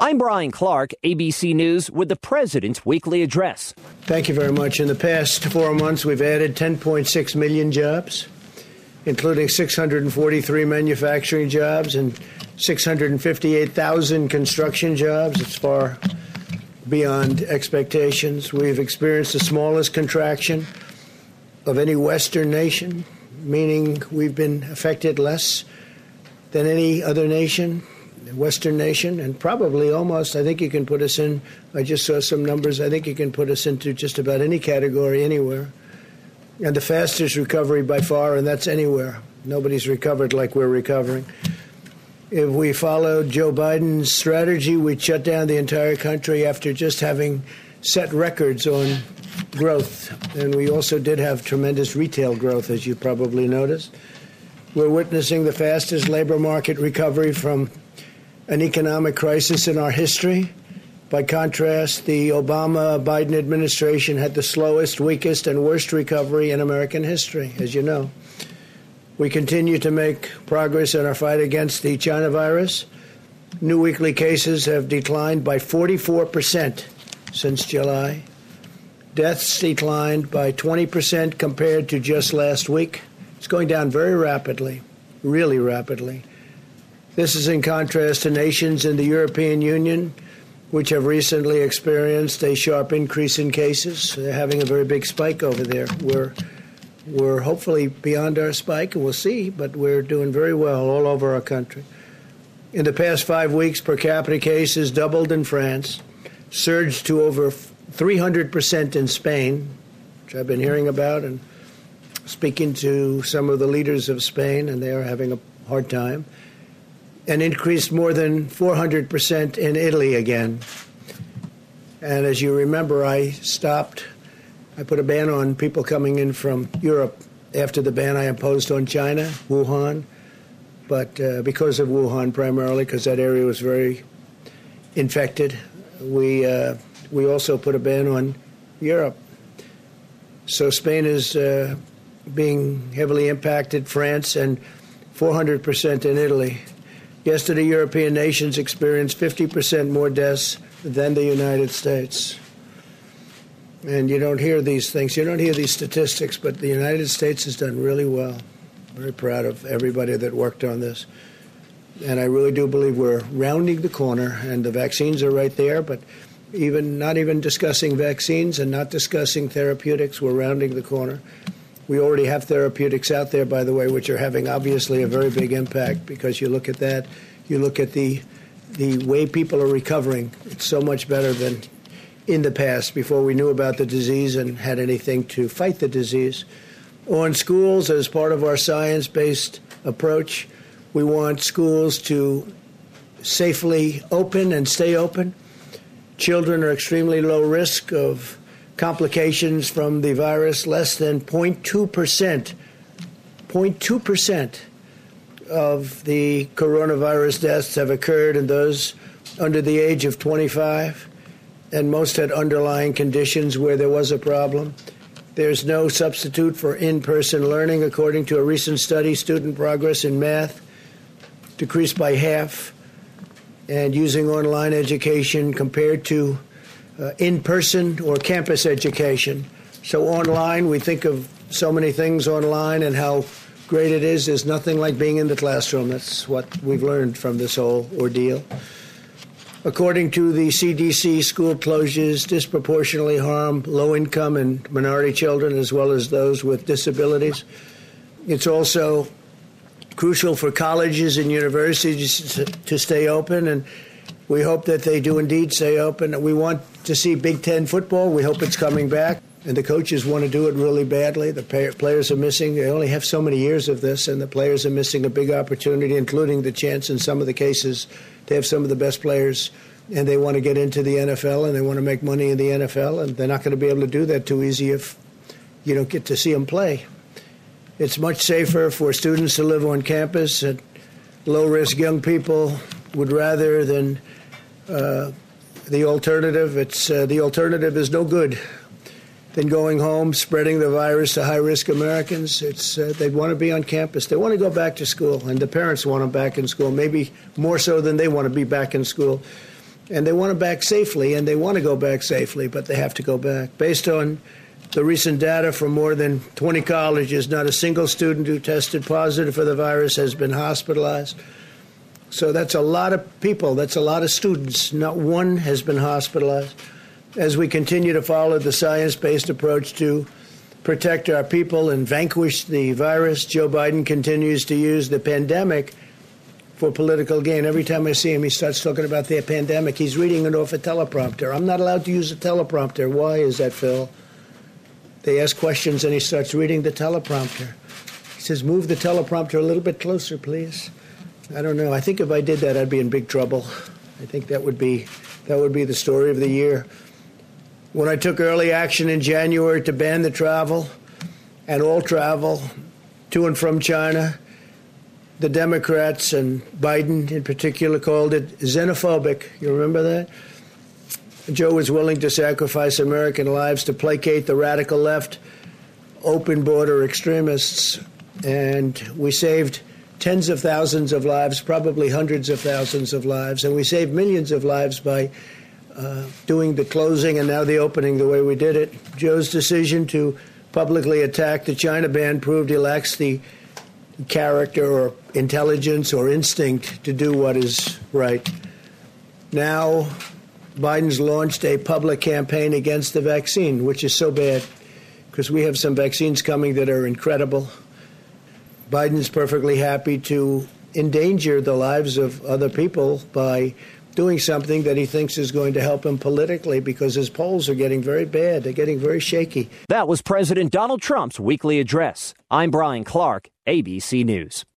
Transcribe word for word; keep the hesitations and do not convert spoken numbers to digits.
I'm Brian Clark, A B C News, with the President's Weekly Address. Thank you very much. In the past four months, we've added ten point six million jobs, including six hundred forty-three manufacturing jobs and six hundred fifty-eight thousand construction jobs. It's far beyond expectations. We've experienced the smallest contraction of any Western nation, meaning we've been affected less than any other nation, Western nation, and probably almost, I think you can put us in, I just saw some numbers, I think you can put us into just about any category anywhere. And the fastest recovery by far, and that's anywhere. Nobody's recovered like we're recovering. If we followed Joe Biden's strategy, we'd shut down the entire country after just having set records on growth. And we also did have tremendous retail growth, as you probably noticed. We're witnessing the fastest labor market recovery from an economic crisis in our history. By contrast, the Obama-Biden administration had the slowest, weakest, and worst recovery in American history, as you know. We continue to make progress in our fight against the China virus. New weekly cases have declined by forty-four percent since July. Deaths declined by twenty percent compared to just last week. It's going down very rapidly, really rapidly. This is in contrast to nations in the European Union, which have recently experienced a sharp increase in cases. They're having a very big spike over there. We're, we're hopefully beyond our spike, and we'll see, but we're doing very well all over our country. In the past five weeks, per capita cases doubled in France, surged to over three hundred percent in Spain, which I've been hearing about and speaking to some of the leaders of Spain, and they are having a hard time, and increased more than four hundred percent in Italy again. And as you remember, I stopped, I put a ban on people coming in from Europe after the ban I imposed on China, Wuhan, but uh, because of Wuhan primarily, because that area was very infected, we, uh, we also put a ban on Europe. So Spain is uh, being heavily impacted, France, and four hundred percent in Italy. Yesterday, European nations experienced fifty percent more deaths than the United States. And you don't hear these things. You don't hear these statistics, but the United States has done really well. Very proud of everybody that worked on this. And I really do believe we're rounding the corner, and the vaccines are right there, but even not even discussing vaccines and not discussing therapeutics, we're rounding the corner. We already have therapeutics out there, by the way, which are having obviously a very big impact, because you look at that, you look at the the way people are recovering. It's so much better than in the past, before we knew about the disease and had anything to fight the disease. On schools, as part of our science-based approach, we want schools to safely open and stay open. Children are extremely low risk of complications from the virus. Less than zero point two percent, zero point two percent of the coronavirus deaths have occurred in those under the age of twenty-five, and most had underlying conditions where there was a problem. There's no substitute for in-person learning. According to a recent study, student progress in math decreased by half, and using online education compared to Uh, in-person or campus education. So online, we think of so many things online and how great it is. There's nothing like being in the classroom. That's what we've learned from this whole ordeal. According to the C D C, school closures disproportionately harm low-income and minority children, as well as those with disabilities. It's also crucial for colleges and universities to, to stay open, and we hope that they do indeed stay open. We want to see Big Ten football. We hope it's coming back. And the coaches want to do it really badly. The pay- players are missing. They only have so many years of this, and the players are missing a big opportunity, including the chance in some of the cases to have some of the best players. And they want to get into the N F L, and they want to make money in the N F L. And they're not going to be able to do that too easy if you don't get to see them play. It's much safer for students to live on campus, and low-risk young people would rather than uh, the alternative. It's uh, the alternative is no good than going home, spreading the virus to high-risk Americans. It's uh, they want to be on campus. They want to go back to school, and the parents want them back in school, maybe more so than they want to be back in school. And they want to back safely, and they want to go back safely, but they have to go back. Based on the recent data from more than twenty colleges, not a single student who tested positive for the virus has been hospitalized. So that's a lot of people. That's a lot of students. Not one has been hospitalized. As we continue to follow the science-based approach to protect our people and vanquish the virus, Joe Biden continues to use the pandemic for political gain. Every time I see him, he starts talking about the pandemic. He's reading it off a teleprompter. I'm not allowed to use a teleprompter. Why is that, Phil? They ask questions, and he starts reading the teleprompter. He says, move the teleprompter a little bit closer, please. I don't know. I think if I did that, I'd be in big trouble. I think that would be that would be the story of the year. When I took early action in January to ban the travel and all travel to and from China, the Democrats and Biden in particular called it xenophobic. You remember that? Joe was willing to sacrifice American lives to placate the radical left, open border extremists. And we saved tens of thousands of lives, probably hundreds of thousands of lives. And we saved millions of lives by uh, doing the closing and now the opening the way we did it. Joe's decision to publicly attack the China ban proved he lacks the character or intelligence or instinct to do what is right. Now, Biden's launched a public campaign against the vaccine, which is so bad because we have some vaccines coming that are incredible. Biden's perfectly happy to endanger the lives of other people by doing something that he thinks is going to help him politically because his polls are getting very bad. They're getting very shaky. That was President Donald Trump's weekly address. I'm Brian Clark, A B C News.